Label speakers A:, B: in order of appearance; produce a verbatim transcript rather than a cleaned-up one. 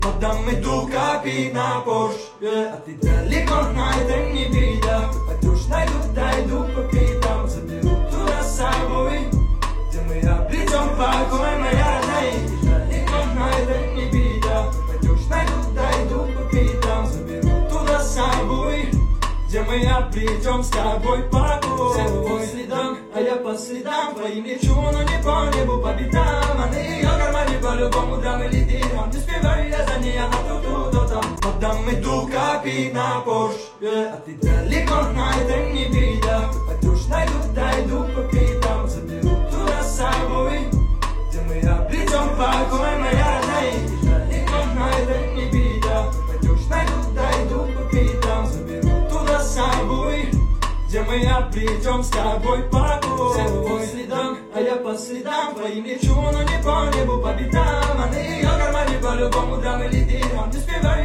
A: Потом иду копить на Порш, yeah. А ты далеко, на это не беда. Пойдешь, найду, дойду по пятам. Заберу туда с собой, где мы обретем покой, моя родная. Ты далеко, на это не беда. Пойдешь, найду, дойду по пятам. Заберу туда с собой, где мы обретем с тобой покой. Все по следам, а я по следам твоим лечу, но не по небу, по битам. А на ее кармане по-любому драм или дирам. Не успеваю я за ней, она тут, тут, там. Потом иду копить на Порш, yeah. А ты далеко, на это не беда. Пойдешь, найду, дойду по пятам. Заберу туда с собой, где мы обретем покой, моя родная. Ты далеко, на это не беда. Пойдешь, найду, дойду по пятам. Заберу туда с собой, где мы обретем с тобой покой. Все по следам, а я по следам твоим лечу, но не по небу, по битам. А на ее кармане по-любому драм или дирам. Не успеваю